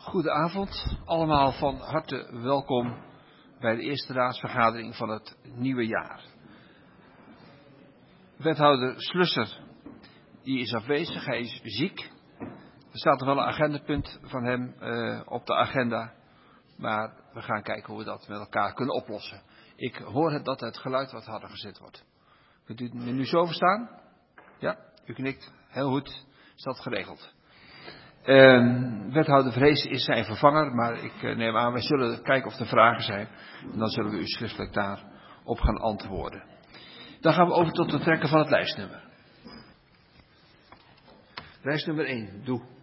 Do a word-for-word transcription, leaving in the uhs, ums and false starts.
Goedenavond, allemaal van harte welkom bij de eerste raadsvergadering van het nieuwe jaar. Wethouder Slusser, die is afwezig, hij is ziek. Er staat er wel een agendapunt van hem uh, op de agenda, maar we gaan kijken hoe we dat met elkaar kunnen oplossen. Ik hoor het dat het geluid wat harder gezet wordt. Kunt u me nu zo verstaan? Ja, u knikt. Heel goed, is dat geregeld. Uh, wethouder Vrees is zijn vervanger, maar ik uh, neem aan, wij zullen kijken of er vragen zijn. En dan zullen we u schriftelijk daarop gaan antwoorden. Dan gaan we over tot het trekken van het lijstnummer. Lijstnummer één, doe.